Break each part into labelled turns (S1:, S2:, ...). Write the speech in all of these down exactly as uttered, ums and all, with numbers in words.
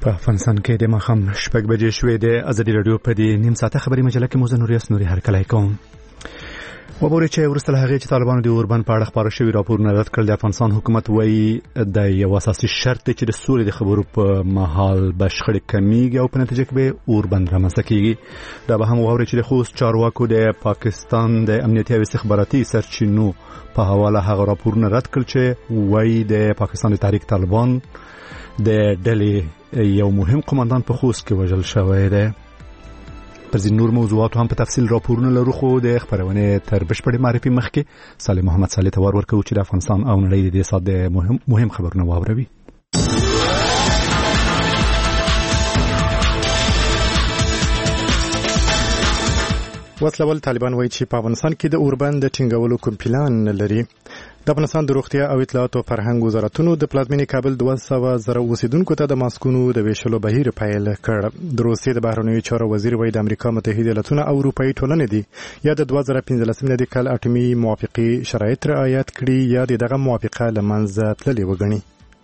S1: په افغانستان کې د ماښام شپږ بجې شوې د ازادي راډیو په دې نیم ساعته خبري مجله کې موزه نوري اسنوري هرکلی کوم. وګورئ چې وروسته له هغې چې طالبانو د اوربند په اړه خپاره شوي راپورونه رد کړل، د افغانستان حکومت وایي د یو اساسي شرط دی چې د سولې د خبرو په مهال به شخړې کمیږي او په نتیجه کې به اوربند رامنځته کیږي. دا به هم واورئ چې د خوست چارواکو د پاکستان د امنیتي او استخباراتي سرچینو په حواله هغه راپورونه رد کړل چې وایي د پاکستان د تحریک طالبان د ډلې یو مهم قوماندان په خوست کې وژل شوی دی. پر ځینو نور موضوعاتو هم په تفصیل راپورونه لرو، خو د خبرونې تر بشپړې معرفي مخکې صالح محمد صالح ته ور ورکوو چې د افغانستان او نړۍ د دې ساعت د مهم مهم خبرونه واوروي. وسلوال طالبان وایي چې په افغانستان کې د اوربند د ټینګولو کوم پلان نه لري. د افغانستان د روغتیا او اطلاعات او فرهنګ وزارتونو د پلازمینې کابل دوه سوه زره اوسیدونکو ته د ماسکونو د ویشلو بهیر پیل کړ. د روسیې د بهرنیو چارو وزیر وایي د امریکا متحده ایالاتونه او اروپایي ټولنې دي یا د دوه زره پنځلس میلادي کال اټومي موافقې شرایط رعایت کړي یا د دغه موافقه له منځه تللې وګڼي.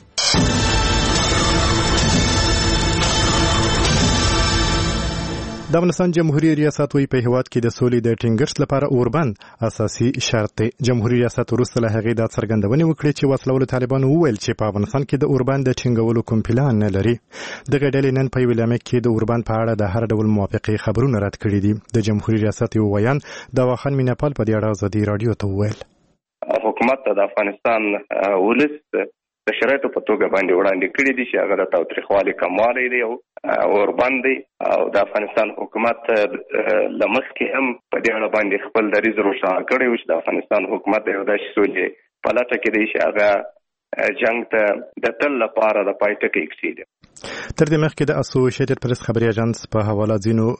S1: د افغانستان جمهوریت ریاست وی په هیواد کې د سولې د ټینګښت لپاره اوربند اساسي شرط دی. جمهوریت ریاست وروسته له هغې دا څرګندونې وکړې چې وسلوال طالبانو وویل چې په افغانستان کې د اوربند د ټینګولو کوم پلان نه لري. دغه ډلې نن په یوه اعلامیه کې د اوربند په اړه د هر ډول موافقې خبرونه رد کړي دي. د جمهوریت ریاست یو ویان د واخان میناپال په دې اړه ازادي راډیو ته وویل
S2: حکومت د افغانستان ولس د شرایطو په توګه باندې وړاندې کړي دي چې هغه د تاوتریخوالي کموالی دی او اوربند دی او د افغانستان حکومت له مخکې هم په دې اړه باندې خپل دریځ روښانه کړی و چې د افغانستان حکومت یو داسې سولې په لټه کې دی چې هغه جنګ ته د تل لپاره د پای ټکی ایږدي.
S1: تر دې مخکې د اسوسییټډ پریس خبري اژانس په حواله ځینو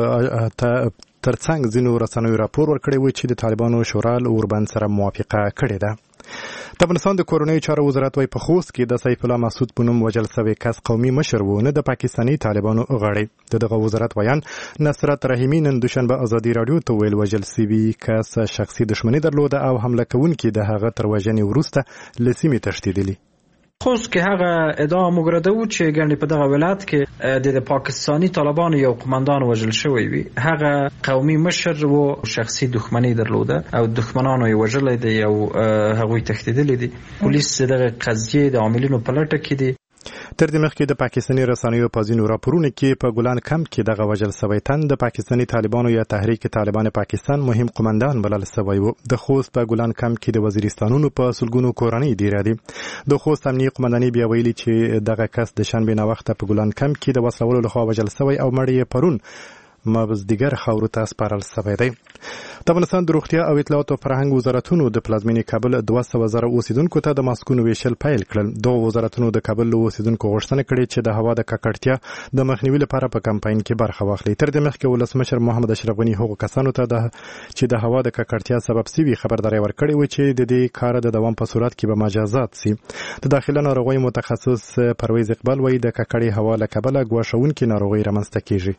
S1: په ترڅنګ ځینو رسنیو راپور ورکړی و چې د طالبانو شورا له اوربند سره موافقه کړې ده. د افغانستان د کورنیو چارو وزارت وايي په خوست کې د سیف الله مسعود په نوم وژل شوی کس قومي مشر و، نه د پاکستاني طالبانو غړی. د دغه وزارت ویان نصرت رحیمي نن دوشنبه ازادي راډیو ته ویل وژل شوی کس شخصي دښمني درلوده او حمله کوونکي د هغه تر وژنې وروسته له سیمې تښتېدلي.
S3: خوست کې هغه ادعا مګرده و چې ګڼې په دغه ولایت کې د پاکستاني طالبانو یو قومندان وژل شوی وي. هغه قومي مشر و، شخصي دښمني درلوده او دښمنانو یې وژلی دی او هغوی تښتېدلي دي. پولیس دغه قضیې د عاملینو په لټه کې دي.
S1: تر دې مخکې د پاکستاني رسنیو په ځینو راپورونو کې په ګلان کمپ کې دغه وژل شوی تن د پاکستاني طالبانو یا تحریک طالبان پاکستان مهم قومندان بلل شوی و. د خوست په ګلان کمپ کې د وزیرستانونو په سلګونو کورنۍ ډیره دي. د خوست امنیتي قومندانۍ بیا ویلي چې دغه کس د شنبې ناوخته په ګلان کمپ کې د وسلوالو لخوا وژل شوی او مړی یې پرون مازدیګر خاورو ته سپارل شوی دی. د افغانستان د روغتیا او اطلاعات او فرهنګ وزارتونو د پلازمینې کابل دوه سوه زره اوسیدونکو ته د ماسکونو ویشل پیل کړل. دغه وزارتونو د کابل له اوسیدونکو غوښتنه کړې چې د هوا د ککړتیا د مخنیوي لپاره په کمپاین کې برخه واخلي. تر دې مخکې ولسمشر محمد اشرف غني هغو کسانو ته د چې د هوا د ککړتیا سبب شوي خبرداری ورکړې و چې د دې کار د دوام په صورت کې به مجازات شي. د داخله ناروغیو متخصص پرویز اقبال وایي د ککړې هوا له کبله ګواښونکې ناروغۍ رامنځته کیږي.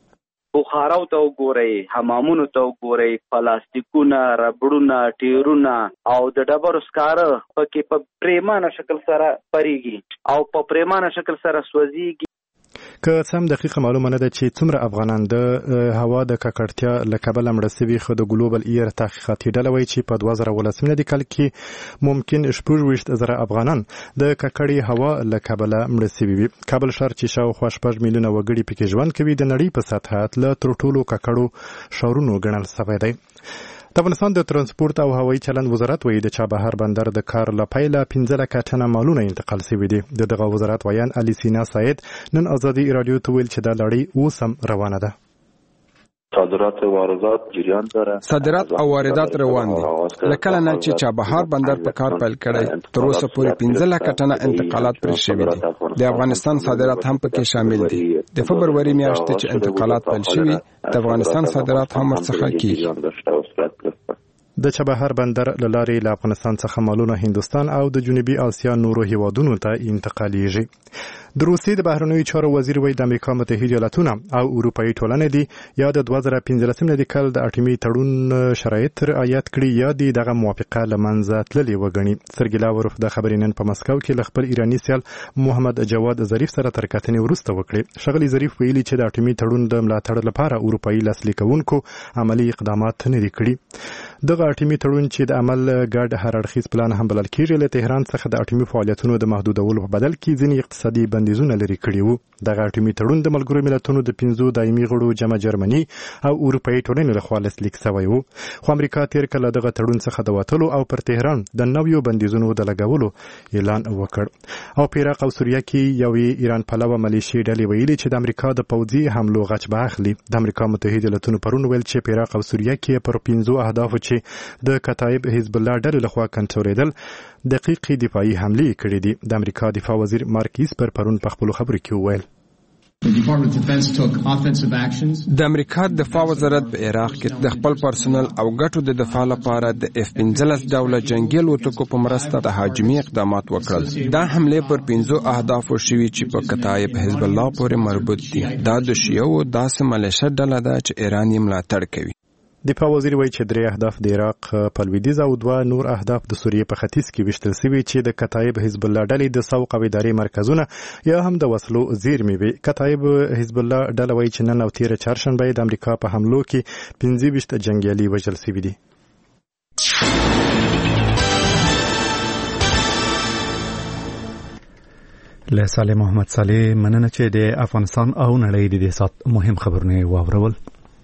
S4: بخارو ته وګورئ، حمامونو ته وګورئ، پلاستیکونه، ربړونه، ټیرونه او د ډبرو سکاره پکې په پریمانه شکل سره پریږي او په پریمانه شکل سره سوځيږي.
S1: که سم دقیقه معلومه نه ده چې څومره افغانان د هوا د ککړتیا له کبله مړه شوي، خو د ګلوبل ایر تحقیقاتي ډله وایي چې په دوه زره اوولس میلادي کال کې ممکن شپږ ویشت زره افغانان د ککړې هوا له کبله مړه شوي وي. کابل ښار چې شاوخوا شپږ میلیونه وګړي پکې ژوند کوي د نړۍ په سطحه له تر ټولو ککړو ښارونو ګڼل شوی دی. د افغانستان د ترانسپورت او هوایي چلند وزارت وایي د چابهار بندر د کار له پیله پنځه لکه ټنه مالونه انتقال شوي دي. د دغه وزارت ویان علي سینا سعید نن ازادي راډیو ته ویل چې دا لړۍ اوس هم روانه ده.
S5: صادرات او واردات جریان داره.
S6: صادرات او واردات روان دي. لکه نه چې چابهار بندر په کار پیل کړی تر اوسه پورې پنځه لکه ټنه انتقالات پرې شوي دي. د افغانستان صادرات هم پکې شامل دي. د فبروري میاشتې چې انتقالات پیل شوي د افغانستان صادرات هم ورڅخه کیږي.
S1: د چابهار بندر له لارې له افغانستان څخه مالونه هندوستان او د جنوبي اسیا نورو هیوادونو ته انتقالیږي. د روسیې د بهرنیو چارو وزیر وایي د امریکا متحده ایالاتونه او اروپایي ټولنه دي یا د دوه زره پنځلسم د کال د اټومي تړون شرایط رعایت کړي یا د دغه موافقه له منځه تللې وګڼي. سرګي لاوروف د خبرې نن په مسکو کې له خپل ایراني سیال محمد جواد ظریف سره تر کتنې وروسته وکړي. ښاغلي ظریف ویلي چې د اټومي تړون د ملاتړ لپاره اروپایي لاسلیک کوونکو عملی اقدامات نه دي کړي. دغه اټومي تړون چې د عمل ګډ هر اړخیز پلان هم بلل کېږي له تهران څخه د اټومي فعالیتونو د محدودولو په بدل کې ځینې اقتصادي بندیزونه لري کړي وو. دغه اټومي تړون د ملګرو ملتونو د پنځو دایمي غړو جمع جرمني او اروپایي ټولنې لخوا لاسلیک شوی وو. خو امریکا تیر کله دغه تړون څخه د وتلو او پر تهران د نویو بندیزونو د لګولو اعلان وکړ. او په عراق او سوریه کې یوې ایران پلوه ملیشي ډلې ویلي چې د امریکا د پوځي حملو غچ به اخلي. د امریکا متحده ایالاتونو پرون ویل چې په عراق او سوریه کې پر پنځو اهدافو چې د کتایب حزب الله ډلې لخوا کنټرولېدل دقیقې دفاعي حملې کړې دي. د امریکا دفاع وزیر مارک ایسپر پرون په خپلو خبرو کې وویل
S6: د امریکا دفاع وزارت په عراق کې د خپل پرسونل او ګټو د دفاع لپاره د اف پنځلس ډوله جنگي الوتکو په مرسته د هاجمي اقدامات وکړل. دا حمله پر پنځو اهدافو شوي چې په کتایب حزب الله پورې مربوط دي. دا د شیعو داسې ملیشه ډله ده چې ایران یې ملاتړ کوي.
S1: دفاع وزیر وایي چې درې اهداف د عراق په لویدیځ او دوه نور اهداف د سوریې په ختیځ کې ویشتل شوي چې د کتایب حزب الله ډلې د سوق او ادارې مرکزونه یا هم د وسلو زیرمې وي. کتایب حزب الله ډله وایي چې نن او تیره چهارشنبه د امریکا په حملو کې پنځه ویشت جنګیالي وژل شوي دي. له صالح محمد صالح مننه چې د افغانستان او نړۍ د سات مهم خبرونه واورول.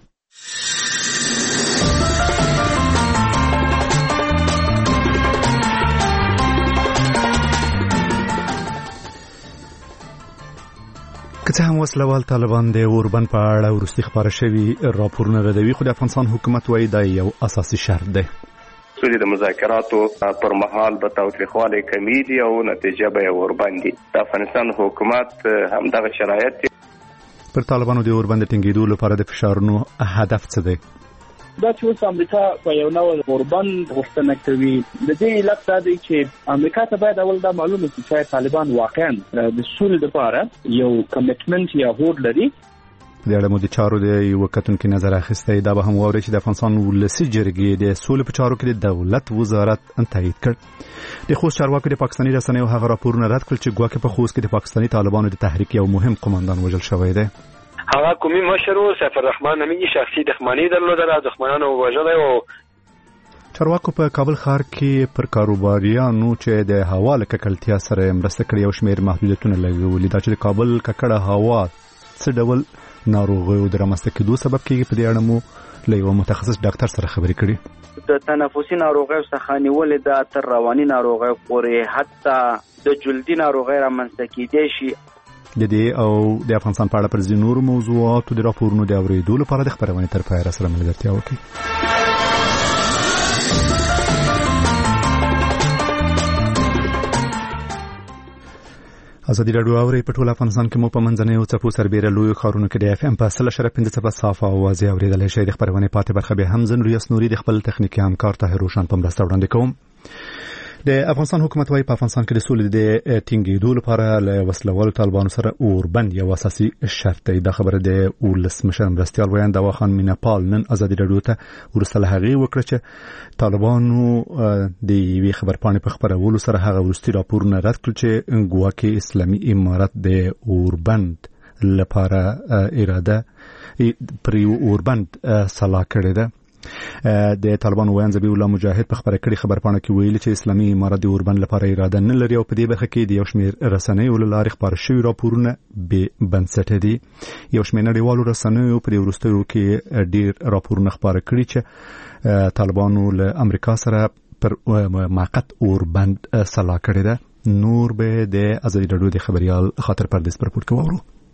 S1: که څه هم وسلوال طالبان د اوربند په اړه وروستي خبره شوي راپورونه ردوي، خو د افغانستان حکومت وایي دا یو اساسي شرط دی.
S2: سولې د مذاکراتو پر مهال به تاوتریخوالی کمیږي او نتیجه به یې ورباندې. د افغانستان حکومت همدغه شرایط
S1: پر طالبانو د اوربند ټینګېدو لپاره د فشارونو هدف څه دی؟
S7: دا چې اوس امریکا په یو نوع اوربند غوښتنه کوي، د دې علت دا دی چې امریکا ته باید اول دا معلومه شي چې طالبان واقعا د سولې لپاره یو کمیټمنټ یا هوډ لري.
S1: د اړه مو د چارو د یو کتونکو نظر اخیستی. دا به هم واوري چې د افغانستان ولسي جرګې د سولې په چارو کې د دولت وزارت تایید کړ. د خوست چارواکو د پاکستاني رسنیو هغه راپورونه رد کړل چې ګواکې په خوست کې د پاکستاني طالبانو د تحریک یو مهم قومندان وژل شوی دی.
S8: هغه کومي مشر سفر رحمان نومي شخصي دښمنۍ درلوده، دښمنانو وژلي او
S1: چارواکو په کابل ښار کې پر کاروباریانو چې د هوا له ککړتیا سره مرسته کړې یو شمېر محدودیتونه لګولي. دا چې د کابل ککړه هوا څه ډول ناروغیو د رامنځته کېدو سبب کېږي، په دې اړه مو له یو متخصص ډاکټر سره خبرې کړې.
S4: د تنفسي ناروغیو څخه نیولې ده تر رواني ناروغیو پورې، حتی د جلدي ناروغۍ رامنځته کېدی شي.
S1: د دې او د افغانستان په اړه پر ځینو نورو موضوعاتو د راپورونو د اورېدو لپاره د خپرونې تر پایه سره ملګرتیا وکړئ. ازادي راډیو اوري په ټول افغانستان کې مو په منځنیو څپو سربېره لویو ښارونو کې د اف ام په سل اشاره پنځه څپه صافه اوازې اورېدلی شئ. د خپرونې پاتې برخه به هم زه نوریاس نوري د خپل تخنیکي همکار طاهر روشن په مرسته وړاندې کوم. د افغانستان حکومت وايي په افغانستان کې د سولې د ټینګېدو لپاره له وسلوالو طالبانو سره اوربند یو اساسي شرط دی. دا خبره د ولسمشر مرستیال ویاند دوا خان میناپال نن ازادي راډیو ته وروسته له هغې وکړه چې طالبانو د یوې خبرپاڼې په خپرولو سره هغه وروستي راپورونه رد کړل چې ګواکې اسلامي امارت د اوربند لپاره اراده پر یو اوربند سلا کړې ده. د طالبانو ویاند ذبیح الله مجاهد په خبره کړې خبرپاڼه کې ویلي چې اسلامي امارت د اوربند لپاره اراده نه لري او په دې برخه کې د یو شمېر رسنیو له لارې خپاره شوي راپورونه بې بنسټه دي. یو شمېر نړیوالو رسنیو په دې وروستیو کې ډېر راپورونه خپاره کړي چې طالبانو له امریکا سره پر موقت اوربند سلا کړې ده. نور به د ازادي راډیو د خبریال خاطر پردیس پر پورت کوو.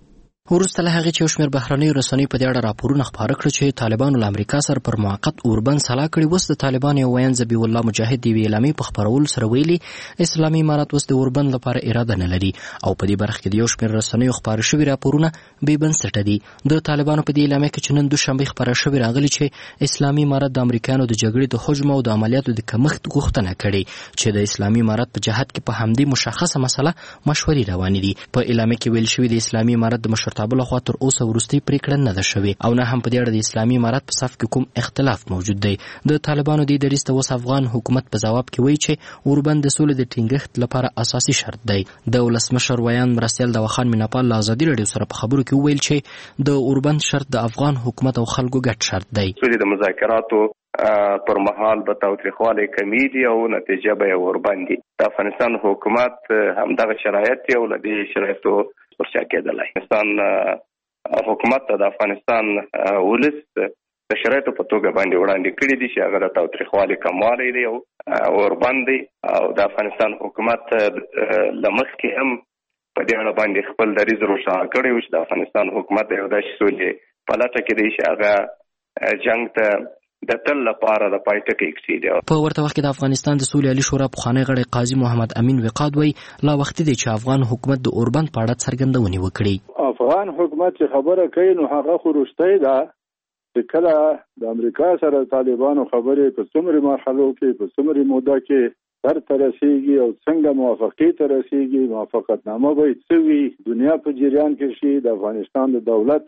S9: وروسته له هغې چې یو شمېر بهرنیو رسنیو په دې اړه راپورونه خپاره کړه چې طالبانو له امریکا سره پر موقت اوربند سلا کړي. اوس د طالبانو یو ویاند ذبیح الله مجاهد د یوې اعلامیې په خپرولو سره ویلي اسلامي امارات اوس د اوربند لپاره اراده نه لري او په دې برخه کې د یو شمېر رسنیو خپاره شوي راپورونه بې بنسټه دي. د طالبانو په دې اعلامیه کې چې نن دوشنبې خپاره شوي راغلي چې اسلامي امارات د امریکایانو د جګړې د حجم او د عملیاتو د کمښت غوښتنه کړې چې د اسلامي امارات په جهت کې په همدې مشخصه مسله مشورې روانې دي. په اعلامیه کې ویل شوي د اسلامي امارات د مشرتابه لخوا تر اوسه وروستۍ پریکړه نه ده شوې او نه هم په دې اړه د اسلامي امارات په صف کې کوم اختلاف موجود دی. د طالبانو دې دریځ ته اوس افغان حکومت په ځواب کې وایي چې اوربند د سولې د ټینګښت لپاره اساسي شرط دی. د ولسمشر ویاند مرستیال دواخان میناپال له ازادي راډیو سره په خبرو کې وویل چې د اوربند شرط د افغان حکومت او خلکو ګډ شرط دی.
S2: سولې د مذاکراتو پر مهال به تاوتریخوالی کمیږي او نتیجه به یې وربند دي. د افغانستان حکومت همدغه شرایط یو له دې شرایطو ورچا کېدلی. افغانستان حکومت ته د افغانستان ولس د شرایطو په توګه باندې وړاندې کړي دي چې هغه د تاوتریخوالي کموالی دی او وربند دی او د افغانستان حکومت له مخکې هم په دې اړه باندې خپل دریځ روښانه کړی و چې د افغانستان حکومت یو داسې سولې په لټه کې دی چې هغه جنګ ته د تل لپاره د پای ټکی کېږدي.
S9: په ورته وخت کې د افغانستان د سولې عالي شورا پخوانی غړی قاضي محمد امین وقاد وایي لا وختي دی چې افغان حکومت د اوربند په اړه څرګندونې وکړي.
S10: افغان حکومت چې خبره کوي نو هغه خو وروستی ده چې کله د امریکا سره طالبانو خبرې په څومره مرحلو کې په څومره موده کې سر ته رسیږي او څنګه موافقې ته رسیږي، موافقتنامه به څه وي، دنیا په جریان کې شي، د افغانستان د دولت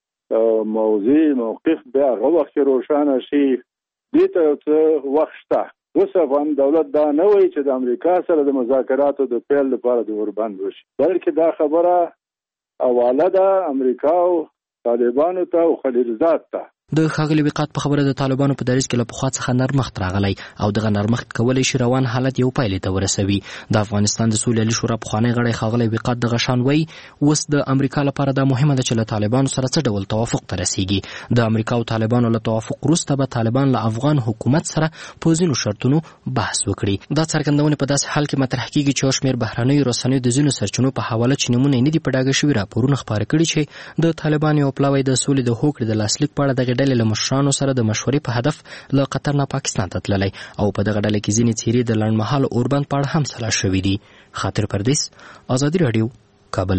S10: موضوع موقف بیا هغه وخت روښانه شي. دې ته یو څه وخت شته. اوس افغان دولت دا نه وایي چې د امریکا سره د مذاکراتو د پیل لپاره د اوربند وشي، بلکې دا خبره حواله ده امریکا او طالبانو ته او خلیلزاد ته.
S9: د ښاغلي وقاد په خبره د طالبانو په دریځ کې له پخوا څخه نرمښت راغلی او دغه نرمښت کولی شي روان حالت یو پایلې ته ورسوي. د افغانستان د سولې عالي شورا پخوانی غړی ښاغلی وقاد دغه شان وایي اوس د امریکا لپاره دا مهمه ده چې له طالبانو سره څه ډول توافق ته رسیږي. د امریکا او طالبانو له توافق وروسته به طالبان له افغان حکومت سره په ځینو شرطونو بحث وکړي. دا څرګندونې په داسې حال کې مطرح کېږي چې یو شمېر بهرنیو رسنیو د ځینو سرچینو په حواله چې نومونه یې نه دي په ډاګه شوي راپورونه خپاره کړي چې د طالبانو یو پلاوی د سولې د هوکړې د لاسلیک په اړه دغې ډلې له مشرانو سره د مشورې په هدف له قطر نه پاکستان ته تللی او په دغه ډله کې ځینې څیرې د لنډمهاله اوربند په اړه هم سلا شوي دي. خاطر پردیس، ازادي راډیو، کابل.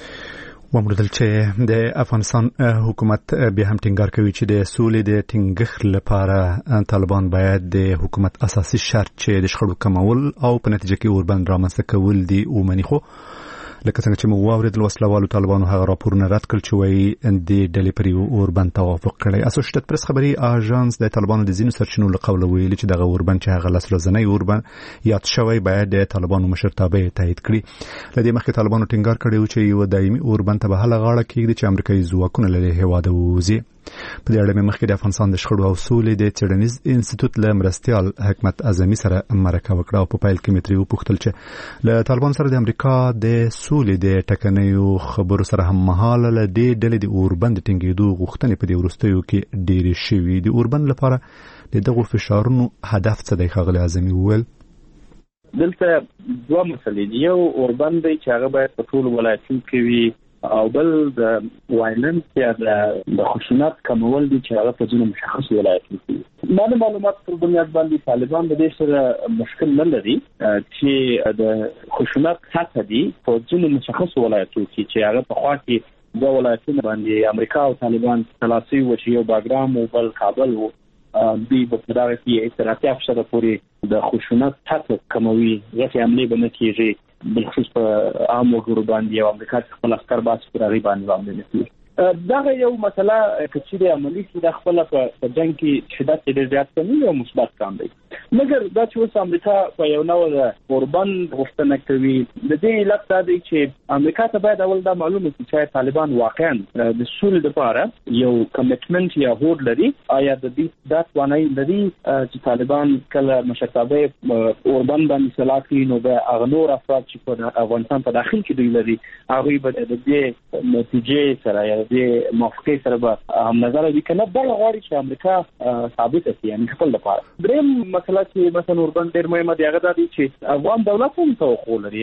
S1: وموندل چې د افغانستان حکومت بیا هم ټینګار کوي چې د سولې د ټینګښت لپاره طالبان باید د حکومت اساسي شرط چې د شخړو کمول او په نتیجه کې اوربند رامنځته کول دي ومني. خو لکه څنګه چې موږ واورېدل وسلوالو طالبانو هغه راپورونه رد کړل چې وایي د ډلې پر یو اوربند توافق کړی. اسوشیټډ پریس خبري اژانس د طالبانو د ځینو سرچینو له قوله ویلي چې دغه اوربند چې هغه لس ورځنی اوربند یاد شوی باید د طالبانو مشرتابه تایید کړي. له دې مخکې طالبانو ټینګار کړی و چې یو دایمي اوربند ته به هله غاړه کېږدي چې امریکایي ځواکونه له هېواده ووځي. په دې اړه مې مخکې د افغانستان د شخړو او سولې د څېړنیز انسټیټوټ له مرستیال حکمت اعظمي سره مرکه وکړه او په پیل کې مې ترې وپوښتل چې له طالبانو سره د امریکا د سولې د ټکنیو خبرو سره هممهاله له دې ډلې د اوربند ټینګېدو غوښتنې په دې وروستیو کې ډېرې شوي. د اوربند لپاره د دغو فشارونو هدف څه دی؟ ښاغلي اعظمي وویل
S7: دلته دوه مسلې دي. یو اوربند دی چې هغه باید په ټولو ولایتونو کې وي او بل د وایلنس یا د خشونت کمول دي چې هغه په ځینو مشخص ولایتونو کې. ما د معلومات پر بنیاد باندې طالبان د دې سره مشکل نه لري چې د خشونت سطح دي په ځینو مشخص ولایتونو کې چې هغه په خوا کې د ولایتونو باندې امریکا او طالبان تلاسی و چې یو باګرام او بل کابل و دوی په دغه کې اعتراضي افشار پورې د خشونت سطح کموي غټي عملي بنه کېږي بالخصوص په عام وګړو باندې او امریکا خپل عسكر باس پر غي باندې باندې کوي. دا یو مسله چې د عملی کې د خپل په جنگ کې شدت ډېر زیات کوي او مثبت کام دی. مګر دا چې اوس امریکا په یو نوع اوربند غوښتنه کوي د دې علت دا دی چې امریکا ته باید اول دا معلومه شي چې طالبان واقعا د سولې لپاره یو کمیټمنټ یا هوډ لري. آیا د دې دا توانایي لري چې طالبان کله مشرتابه اوربند باندې سلا کړي نو به هغه نور افراد چې په افغانستان په داخل کې دوی لري هغه به د دې نتیجې سره یا د موافقې سره به هم نظر وي کنه بل غواړي چې امریکا ثابت کړي یعنی خپل لپاره. دریم مسله چې مثلا اوربند ډېر مهمه دی هغه دا دی چې افغان دولت هم توقع لري یعنی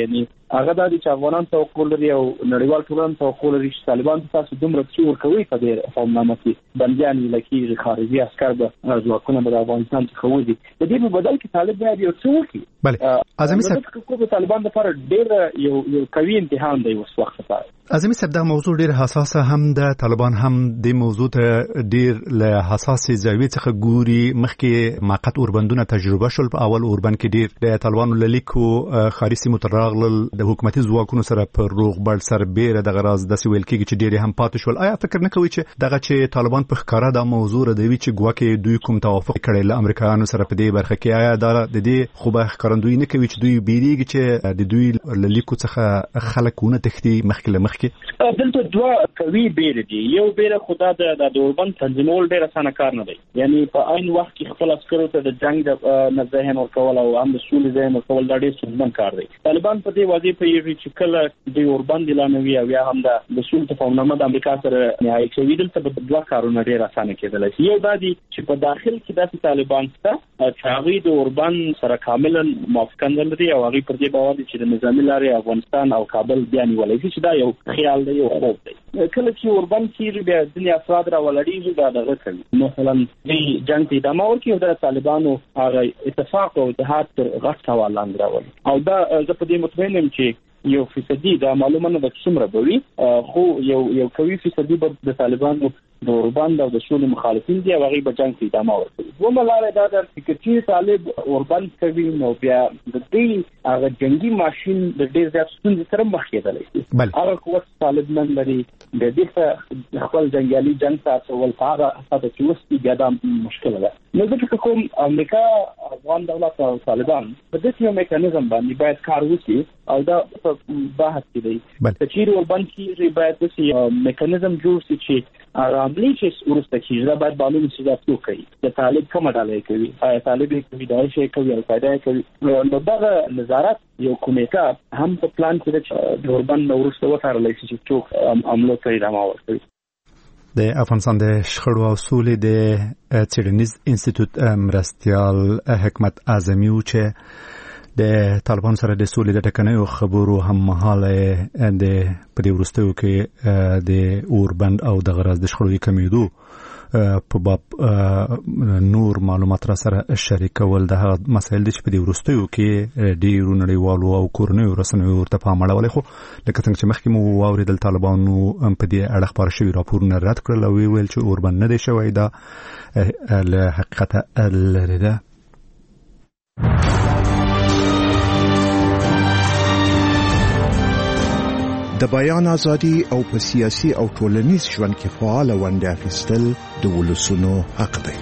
S7: هغه د دې چې افغانان توقع لري او نړیوال ټولنه توقع لري چې طالبان تاسو دومره څه ورکوي په دې قومنامه کې بنديان لکه خارجي عسكر به ځواکونه د افغانستان څخه وځي د دې په بدل کې طالب باید یو څه وکړي.
S1: بله اعظمي صاحب
S7: کوم طالبان لپاره ډېر یو یو قوي امتحان دی اوس وخت لپاره.
S1: اعظمي صاحب دا موضوع ډېر حساسه هم ده، طالبان هم د موضوع ته ډېر له حساسه زاویې څخه ګوري. مخکې موقت اوربندونه تجربه شول، په اول اوربند کې ډېر د طالبانو له لیکو ښاري سیمو ته راغلل، د حکومتي ځواکونو سره په روغبړ سربیره دغه راز داسې ویل کېږي چې ډېر هم پاتې شول. آیا فکر نه کوئ چې دغه چې طالبان په ښکاره دا موضوع ردوي چې ګواکې دوی کوم توافق کړی له امریکایانو سره په دې برخه کې، آیا دا د دې خو به ښکارندویي نه کوي چې دوی بیریږي چې د دوی له لیکو څخه خلک ونه تښتي مخکې له مخکې؟
S7: دلته دوه قوي بیره دي. یو بیره خدا د د اوربند تنظیمول ډېر اسانه کار نه دی، یعنی په عین وخت کې خپل عسکرو ته د جنگ د ذهن ورکول او هم د سولې ذهن ورکول دا ډېر ستونزمن کار دی. طالبان په دې وظیفه پیږي چې کله د اوربند اعلانوي او یا هم د سولې تفاهمنامه د امریکا سره نهایی کوي، دلته به دوه کارونه ډېر اسانه کېدلی شي. یو دا دی چې په داخل کې داسې طالبان شته چې هغوی د اوربند سره کاملا موافقه نه لري او هغوی پر دې باور دي چې د نظامي لارې افغانستان او کابل بیا نیولی شي، چې دا یو خیال دی، یو خوب دی. کله چې اوربند کېږي بیا ځینې افراد راولاړېږي دا دغه کوي، مثلا دوی جنګ ته ادامه ورکوي او د طالبانو هغه اتفاق او اتحاد تر غټ هوا لاندې راولي. او دا زه په دې مطمئن یم چې یو فیصدي دا معلومه نه ده چې څومره به وي، خو یو یو قوي فیصدي به د طالبانو د اوربند او د سولې مخالفین دي او هغوی به جنګ ته ادامه ورکوي. دویمه لاره دا ده چې طالب اوربند کوي نو بیا د دې هغه جنګي ماشین د ډېر زیات ستونزې سره مخ کېدلی شي. هغه قوت طالب نن لري، د دې څخه خپل جنګیالي جنګ ته اچول په هغه اساس چې اوس بیا دا مشکله ده. نو زه فکر کوم امریکا، افغان دولت او طالبان په داسې یو میکانیزم باندې باید کار وکړي او دا په بحث کې دی چې چیرې اوربند کېږي باید داسې میکانیزم جوړ شي چې هغه عملي چې وروسته کېږي دا باید معلوم شي دا څوک کوي، د طالب کومه ډله یې کوي، آیا طالب یې کوي، داعش یې کوي، القاعده یې کوي. نو دغه نظارت یو کمیټه هم په پلان کې ده چې د اوربند نه وروسته وڅارلی شي چې څوک عملو ته ادامه ورکوي.
S1: د افغانستان د شخړو او سولې د څېړنیز انسټیټوټ مرستیال حکمت اعظمي و چې د طالبانو سره د سولې د ټکنیو خبرو هم مهاله د په دې وروستیو کې د اوربند او د غراز د شخړو کمیدو په باب نور معلومات را سره شریکول د هغه مسایل دي چې په دې وروستیو کې ډېرو نړیوالو او کورنیو رسنیو ورته پام اړولی، خو لکه څنګه چې مخکې مو واورېدل طالبانو په دې اړه خپاره شوي راپورونه رد کړل او ویل چې اوربند نه دی شوی، دا له حقیقته لرې ده.
S11: د بیان ازادي او په سیاسي او ټولنیز ژوند کې فعال ونډه اخیستل د ولسونو حق دی.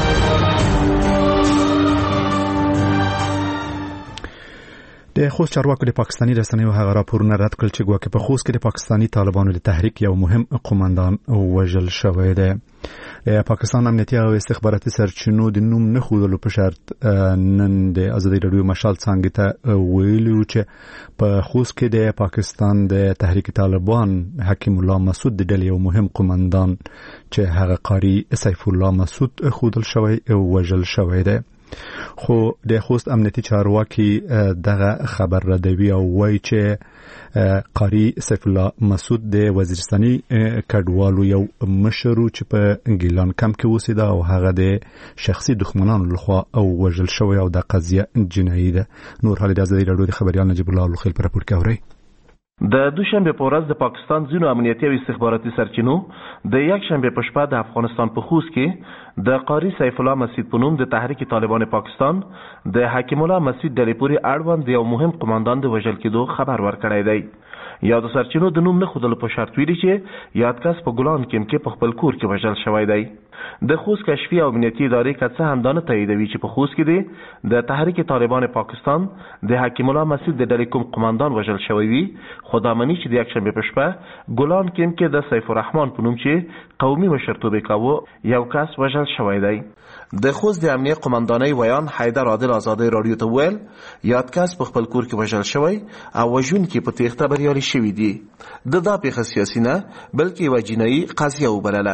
S11: د خوست چارواکو د پاکستاني رسنیو هغه راپورونه رد کړل چې ګواکې په خوست کې د پاکستاني طالبانو د تحریک یو مهم قومندان وژل شوی دی. د پاکستان امنیتي او استخباراتي سرچینو د نوم نه ښودلو په شرط نن د ازادي راډیو مشال څانګې ته ویلي و چې په خوست کې د پاکستان د تحریک طالبان حکیم الله مسعود د ډلې یو مهم قومندان چې هغه قاری سیف الله مسعود ښودل شوی او وژل شوی دی. خو د خوست امنیتي چارواکي دغه خبر ردوي او وایي چې قاری سیف الله مسعود د وزیرستاني کډوالو یو مشر چې په ګیلان کمپ کې اوسېده او هغه د شخصي دښمنانو لخوا او وژل شوی او د قضیه جنایي ده. نور حال د ازادي راډیو د خبريال نجیب الله الخیل په راپور کې اوري.
S12: د دوشنبه په ورځ د پاکستان ځینو امنیتي او استخباراتي سرچینو د یک شنبه په شپه د افغانستان په خوست کې د قاری سیف الله مسعود په نوم د تحریک طالبان پاکستان د حکیم الله مسعود ډلې پورې اړوند یو مهم قومندان د وژل کېدو خبر ورکړی دی. یاد سرچینو د نوم نه ښودلو په شرط ویلي چې یاد کس په ګلان کیم کې په خپل کور کې وژل شوی دی. د خوست کشفي او امنیتي ادارې که څه هم دا نه تاییدوي چې په خوست کې دی د تحریک طالبان پاکستان د حکیم الله مسعود د ډلې کوم قومندان وژل شوی وي، خو دا مني چې د یکشنبې په شپه ګلان کیم کې د سیف الرحمن په نوم چې قومي مشرتوب کاوه یو کس وژل شوی دی. د خوست د امنیه قومندانۍ ویان حیدر عادل ازادي راډیو ته ویل یاد کس په خپل کور کې وژل شوی او وژونکي په تیښته بریالي شوي دي. د دا پیښه سیاسي نه بلکې یوه جنایي قضیه وبلله.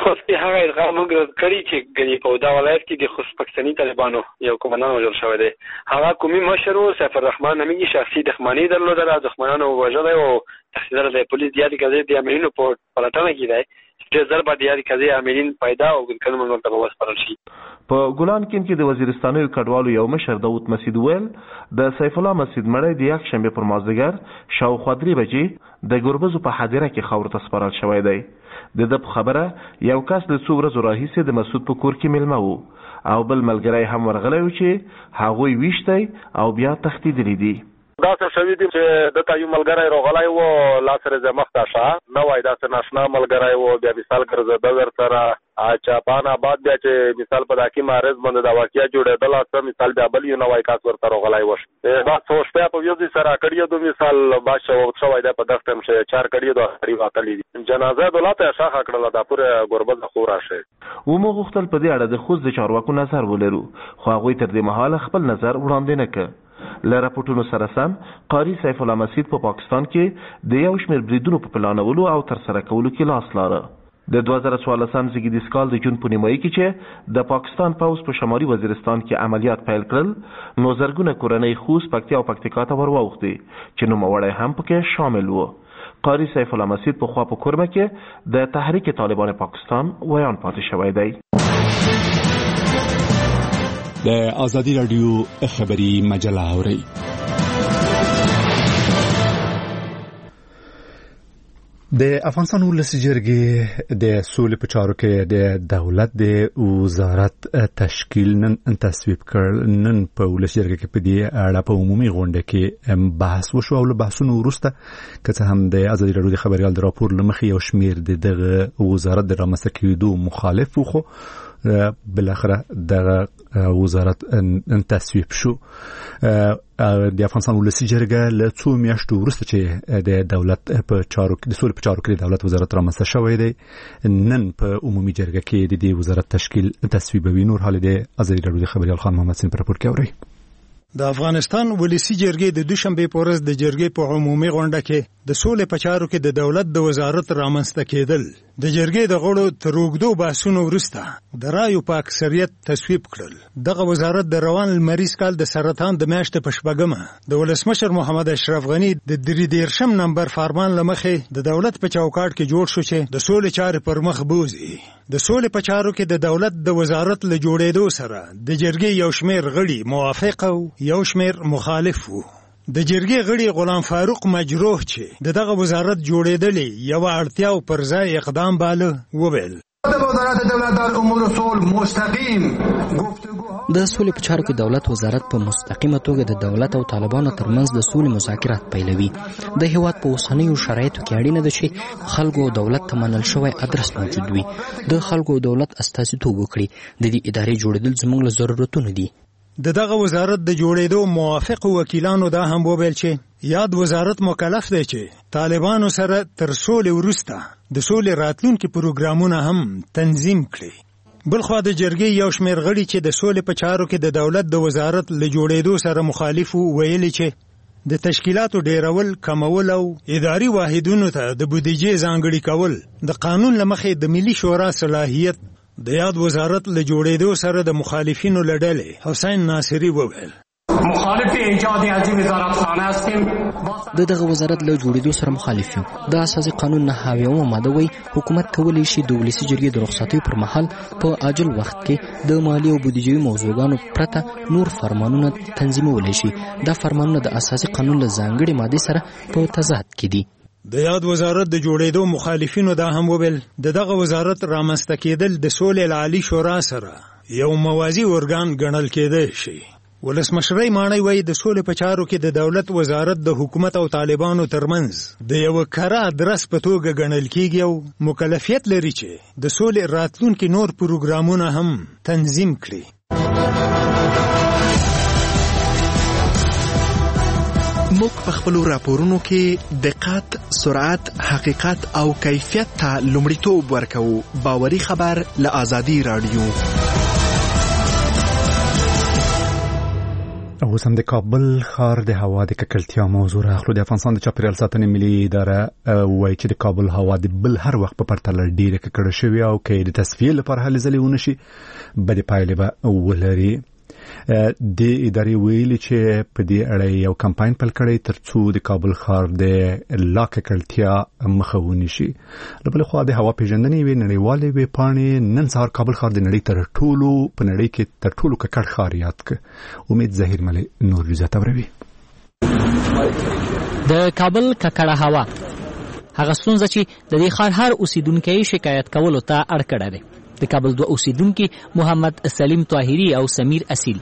S8: خوست کې هغه ادغام موږ کړی چې ګنې په دا ولایت کې د خوست پاکستاني طالبانو یو قومندان وژل شوی دی. هغه قومي مشر سیف الرحمن نومي شخصي دښمني درلوده، دښمنانو وژلی او تحصیلدار د پولیس د یادې قضیې د امرینو په پلټنه کې دی چې ضرب د یادې قضیې امرین پیدا او ګنکل منګل ته وسپارل شي.
S12: په ګولان کین کې د وزیرستاني کډوالو یو مشر داوود مسعود ویل د سیف الله مسعود مړی د یک شنبه پر مازدیګر شاوخوا درې بجې د ګربزو په حاضره کې خاور ته سپارل شوی دی. د د خبره یو کس د څو ورځو راهیسې د مسعود په کور کې مېلمه وو او بل ملګری هم ورغلی و چې هغوی ویشتی او بیا تښتېدلي دي.
S13: دا څه شوي دي چې دلته یو ملګری راغلی و لا سره زه مخته شه نه وای داسې ناشنا ملګری و بیا مثال ګرځېده ورسره چاپان آباد بیا چې مثال په داکي معرض باندې دا واقعیا جوړېدله څه مثال بیا بل یو نوی کس ورته راغلی و دا څو شپې په یو ځای سره کړي دو مثال باز شوی دی په دغه ټایم چې چار کړي دو اخري واقعي دي جنازه دولت شاخه کړله دا پوره ګربز خو راشه
S12: و مو غوښتل په دې اړه د خوست د چارواکو نظر ولرو خو هغوی تر دې مهاله خپل نظر وړاندې نه کړ. له راپورټونو سره سم قاری سیف الله مسعود په پاکستان کې د یو شمېر بریدونو په پلانولو او ترسره کولو کې لاس لاره. د دوه زره څوارلسم زیږدیز کال د جون په نیمایي کې چې د پاکستان پوځ په شمالي وزیرستان کې عملیات پیل کړل نو زرګونه کورنۍ خوست پکتیا او پکتیکا ته ورواوښتې چې نوموړی هم پکې شامل و. قاری سیف الله مسعود په خوا په کورمه کې د تحریک طالبان پاکستان ویان پاتې شوی دی.
S14: د آزادی رادیو خبری مجله اورئ.
S11: د افغانستان ولسي جرګې د سولې په چارو کې د دولت د وزارت تشکیل نن تصویب کړ. نن په ولسي جرګې کې په دې اړه په عمومي غونډه کې بحث وشو او له بحثونو وروسته که څه هم د ازادي راډیو د خبریال د راپور له مخې یو شمېر د دغه وزارت د رامنځته کېدو مخالف و خو بالاخره دغه وزارت تصویب شو. د افغانستان ولسي جرګه له څو میاشتو وروسته چې د دولت په چارو د سولې په چارو کې د دولت وزارت رامنځته شوی دی نن په عمومي جرګه کې د دې وزارت تشکیل تصویبوي. نور حال د ازادي راډیو د خبریال خان محمد سین په راپور کې اورئ.
S15: د افغانستان ولسي جرګې د دوشنبه په ورځ د جرګې په عمومي غونډه کې د سولې په چارو کې د دولت د وزارت رامنځته کېدل د جرګې د غړو تر اوږدو بحثونو وروسته د رایو په اکثریت تصویب کړل. دغه وزارت د روان لمریز کال د سرطان د میاشتې په شپږمه د ولسمشر محمد اشرف غني د درې دېرشم نمبر فرمان له مخې د دولت په چوکاټ کې جوړ شو چې د سولې چارې پر مخ بوځي. د سولې په چارو کې د دولت د وزارت له جوړېدو سره د جرګې یو شمېر غړي موافق او یو شمېر مخالف وو. د جرګې غړي غلام فاروق مجروح چې د دغه وزارت جوړېدلې یو اړتیا او پر ځای اقدام باله وویل
S16: وزارت دولت در امور صلح مستقیم
S9: د سولې په چارو کې دولت وزارت په مستقیمه توګه د دولت او طالبانو ترمنځ د سولې مذاکرات پیلوي. د هیواد په اوسنیو شرایطو کې اړینه ده چې خلکو او دولت ته منل شوی ادرس موجود وي. د خلکو او دولت استازیتوب وکړي. د دې ادارې جوړېدل زموږ له ضرورتونو دي.
S15: د دغه وزارت د جوړېدو موافق وکیلانو دا هم وویل چې یاد وزارت مکلف دی چې طالبانو سره تر سولې وروسته د سولې راتلونکي پروګرامونه هم تنظیم کړي. بلخوا د جرګې یو شمېر غړي چې د سولې په چارو کې د دولت د وزارت له جوړېدو سره مخالف ویلي چې د تشکیلاتو ډیرول کمول او اداري واحدونو ته د بودیجې ځانګړي کول د قانون له مخې د ملي شورا صلاحیت د یاد وزارت له جوړېدو سره د مخالفینو له ډلې حسین ناصري وویل
S16: مخالف ایجاد از این وزارت خانه هستیم.
S9: د دغه وزارت له جوړېدو سره مخالف یو. د اساسي قانون نه اویاومه ماده وایي حکومت کولی شي د ولسي جرګې د رخصتیو پر مهال په عاجل وخت کې د مالی او بودیجوي موضوعګانو پرته نور فرمانونه تنظیمولی شي. دا فرمانونه د اساسي قانون له ځانګړې مادې سره په تضاد کې دي.
S15: د یاد وزارت د جوړېدو مخالفینو دا هم وویل د دغه وزارت رامنځته کېدل د سولې العالي شورا سره یو موازي ارګان ګڼل کېدی شي. ولسمشرۍ ماڼۍ وایي د سولې په چارو کې د دولت وزارت د حکومت او طالبانو ترمنځ د یو کره ادرس په توګه ګڼل کېږي او مکلفیت لري چې د سولې راتلونکي نور پروګرامونه هم تنظیم کړي.
S17: موږ په خپلو راپورونو کې دقت، سرعت، حقیقت او کیفیت ته لومړیتوب ورکوو. باوري خبر له آزادي راډیو.
S11: اوس هم د کابل ښار د هوا د ککړتیا موضوع راخلو. د افغانستان د چاپیریال ساتنې ملي اداره وایي چې د کابل هوا د بل هر وخت په پرتله ډېره ککړه شوې او که د تصفیې لپاره هلې ځلې ونه شي بدې پایلې به ولري. د ادارې ویلي چې په دې اړه یو کمپاین پیل کړی تر څو د کابل ښار د لا ککړتیا مخه ونیسي. له بلې خوا د هوا پیژندنې یوې نړیوالې ویبپاڼې نن سهار کابل ښار د نړۍ تر ټولو په نړۍ کې تر ټولو ککړ ښار یاد کړ. امید ظهیر ملي نور جزیات اوروي.
S18: د کابل ککړه هوا هغه ستونزه چې د دې ښار هر اوسیدونکی شکایت کولو ته اړ کړی دی. د کابل دوه اوسیدونکي محمد سلیم طاهری او سمیر اصیل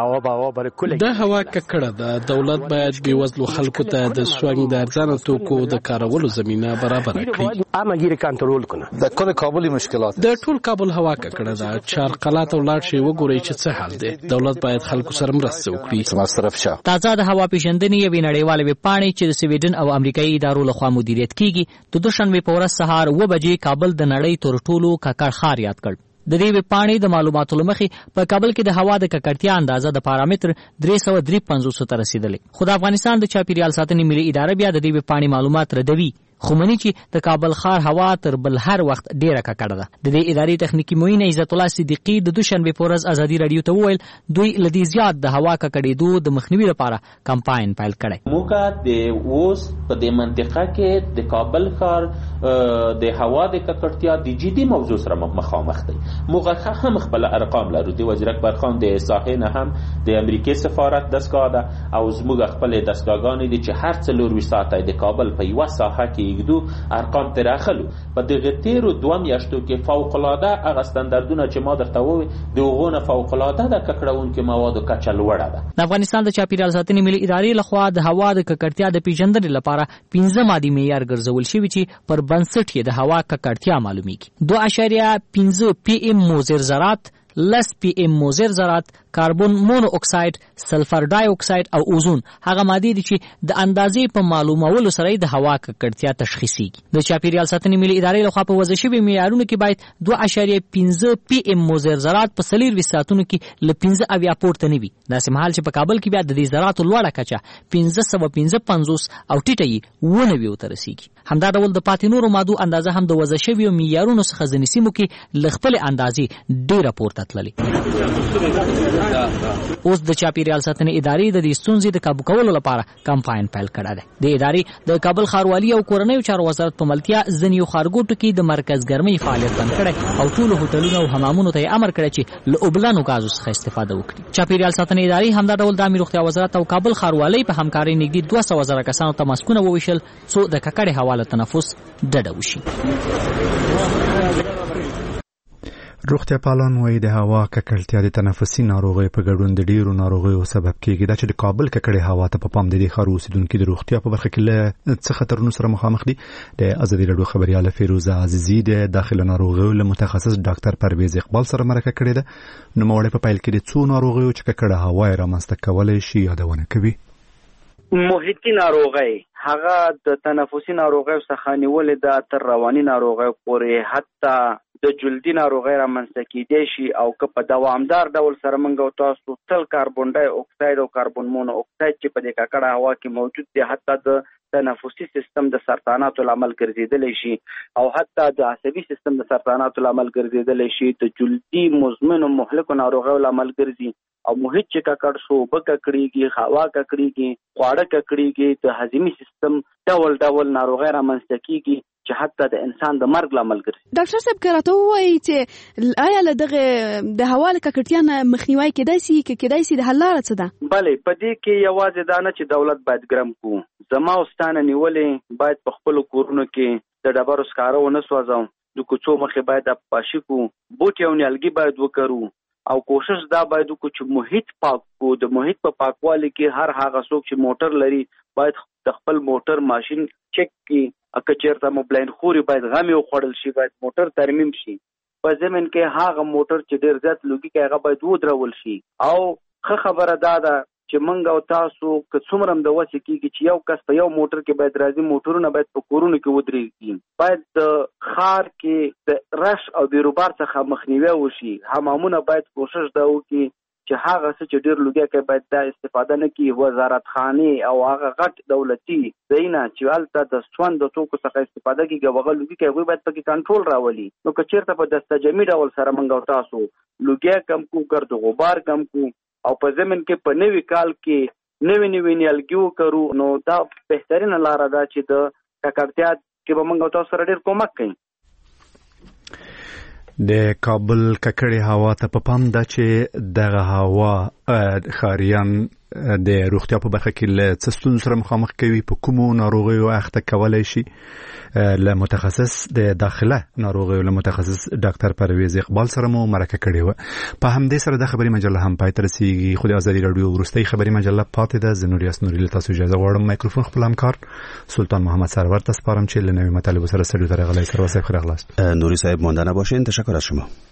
S19: دا هوا ککړه ده. دولت باید بېوزلو خلکو ته د سونګ د ارزانه توکو د کارولو زمینه برابر کړي.
S20: د کل کابل مشکلات
S19: د ټول کابل هوا ککړه ده. چار قلات او لاړ شي وګورئ چې څه حال دی. دولت باید خلکو سره مرسته وکړي.
S18: تازه د هوا پیژندنې یوې نړیوالې ویبپاڼې چې د سویډن او امریکایي ادارو لخوا مدیریت کیږي د دوشنبې په ورځ سهار اوه بجې کابل د نړۍ تر ټولو ککړ ښار یاد کړ. د دې ویبپاڼې د معلوماتو له مخې په کابل کې د هوا د ککړتیا اندازه د پارامتر درې سوه درې پنځوس ته رسیدلې. خو د افغانستان د چاپیریال ساتنې ملي اداره بیا د دې ویبپاڼې معلومات ردوي، خو مني چې د کابل ښار هوا تر بل هر وخت ډیره ککړه ده. د دې ادارې تخنیکی معین عزت الله صدیقي د دوشنبې په ورځ ازادي رادیو ته وویل دوی له دې زیات د هوا ککړېدو د مخنیوي لپاره کمپاین پیل کړی.
S21: موږ د اوس په دې منطقه کې د کابل ښار د هوا د ککړتیا د جدي موضوع سره مخامخ دی. موږ هم خپل ارقام لرو. د وزیر اکبر خان د ساحې نه هم د امریکای سفارت دستګاه ده او زموږ خپل دستګاهګانې دي چې هر څلور ویشت ساعته د کابل په یوه ساحه کې دو ارقام تر اخلو. په دغه تیرو دوه میاشتو کې فوق العاده هغه ستاندردونه چې ما درته وویل د هغونه فوق العاده د ککړونکو موادو کچه لوړه ده.
S18: د افغانستان د چاپیریال ساتنې ملي ادارې لخوا د هوا د ککړتیا د پیژندنې لپاره پنځه مادي معیار ګرځول شوي چې پر بنسټ یې د هوا ککړتیا معلومیږي. دوه اعشاریه پنځه پی ام مضر ذرات، لس پی ام مضر ذرات، کاربن مونو اکساید، سلفر ډای اکساید او اوزون هغه مادې دي چې د اندازې په معلومولو سره د هوا ککړتیا تشخیصیږي. د چاپیریال ساتنې ملي ادارې لخوا په وضع شوي معیارونو کې باید دوه اعشاریه پنځه پی ام مضر ذرات په څلورویشت ساعتونو کې له پنځه اویا پورته نه وي. داسې مهال چې په کابل کې بیا د دې ذراتو لوړه کچه پنځه سوه پنځه پنځوس او ټیټه یې اووه نوي ته رسیږي. همدا ډول د پاتې نورو مادو اندازه هم د وضع شویو معیارونو څخه ځینې سیمو کې له خپلې اندازې ډېره پورته تللې. اوس د چاپیریال ساتنې ادارې د دې ستونزې د کابو کولو لپاره کمپاین پیل کړی دی. د ادارې د کابل ښاروالي او کورنیو چارو وزارت په ملتیا ځینې ښارګوټو کې د مرکز ګرمۍ فعالیت بند کړی او ټولو هوټلونو او حمامونو ته یې امر کړی چې له اوبلنو ګازو څخه استفاده وکړي. چاپیریال ساتنې ادارې همدا ډول د عامه روغتیا وزارت او کابل ښاروالۍ په همکارۍ نږدې دوه سوه زره کسانو ته ماسکونه وویشل څو د ککړې هوا له تنفس ډډه وشي.
S11: روغتیا پالان وایي د هوا ککړتیا د تنفسي ناروغیو په ګډون د ډېرو ناروغیو سبب کېږي. دا چې د کابل ککړې هوا ته په پام د دې ښار اوسېدونکي د روغتیا په برخه کې له څه خطرونو سره مخامخ دي. د ازادي راډیو خبریاله فیروزه عزیزي د داخله ناروغیو له متخصص ډاکټر پرویز اقبال سره مرکه کړې ده. نوموړی په پیل کې د څو ناروغیو چې ککړه هوا یې رامنځته کولی شي یادونه کوي.
S4: محیطي ناروغۍ هغه د تنفسي ناروغیو څخه نیولې ده تر رواني ناروغیو پورې، حتی د جلدي ناروغۍ رامنځته کېدی شي او که په دوامدار ډول سره موږ او تاسو تل کاربن ډای اکساید او کاربن مونو اکساید چې په دې ککړه هوا کې موجود دي حتی د تنفسي سیستم د سرطاناتو لامل ګرځېدلی شي او حتی د عصبي سیستم د سرطاناتو لامل ګرځېدلی شي، د جلدي مزمنو مهلکو ناروغیو لامل ګرځي او محیط چې ککړ شو اوبه ککړېږي، هوا ککړېږي، خواړه ککړېږي، د هضمي سیستم ډول ډول ناروغۍ رامنځته کېږي چې حتی د انسان د مرګ لامل ګرځي.
S22: ډاکټر صاحب که راته ووایي چې آیا له دغه د هوا له ککړتیا نه مخنیوی کېدای شي که کېدای شي د حل لاره څه ده؟
S4: بلې، په دې کې یوازې دا نه چې دولت باید ګرم کړو، زما او ستا نه نیولې باید په خپلو کورونو کې د ډبرو سکاره ونه سوځو، د کوڅو مخې باید پاشي کړو، بوټي او نیالګي باید وکرو او کوشش دا باید وکړو چې محیط پاک کړو. د محیط په پاکوالي کې هر هغه څوک چې موټر لري باید د خپل موټر ماشین چک کړي، که چېرته مو بلاین خوري باید غمې وخوړل شي، باید موټر ترمیم شي. په ضمن کې هغه موټر چې ډېر زیات لوګي کوي هغه باید ودرول شي. او ښه خبره دا ده چې موږ او تاسو که څومره هم د وسې کېږي چې یو کس په یو موټر کې باید راځي، موټرونه باید په کورونو کې ودرېږي، باید د ښار کې د رش او بیروبار څخه مخنیوی وشي. حمامونه باید کوشش دا وکړي چې چې هغه څه چې ډیر لوګي کې باید دا استفاده نه کی وزارت خانه او هغه غټ دولتي زینا چې البته د سوند د توکو څخه استفاده کیږي هغه لوګي کې باید پکې کنټرول راولي. نو که چیرته په دستجمی ډول سره منګو تاسو لوګي کم کو ګرد غبار کم کو او په زمين کې په نوي کال کې نوي نوي نیالګیو کرو نو دا بهترینه لار ده چې د ککړتیا کې به منګو تاسو سره ډیر کومک کوي.
S11: د کابل ککړې هوا ته په پام ده چې دغه هوا ښاریان د روغتیا په برخه کې له څه ستونزو سره مخامخ کوي، په کومو ناروغیو اخته کولی شي. له متخصص د داخله ناروغیو له متخصص ډاکټر پرویز اقبال سره مو مرکه کړې وه. په همدې سره د خبري مجله هم پای ته رسیږي. خو د ازادي راډیو وروستۍ خبري مجله پاتې ده. زه نوریاس نوري له تاسو اجازه غواړم. مایکروفون خپل همکار سلطان محمد سرور ته سپارم چې له نوي مطالبو سره سړیو ته راغلی. سرور صاحب خیر اغلاست.
S3: نوری صاحب ماندنه باشین. تشکر از شما.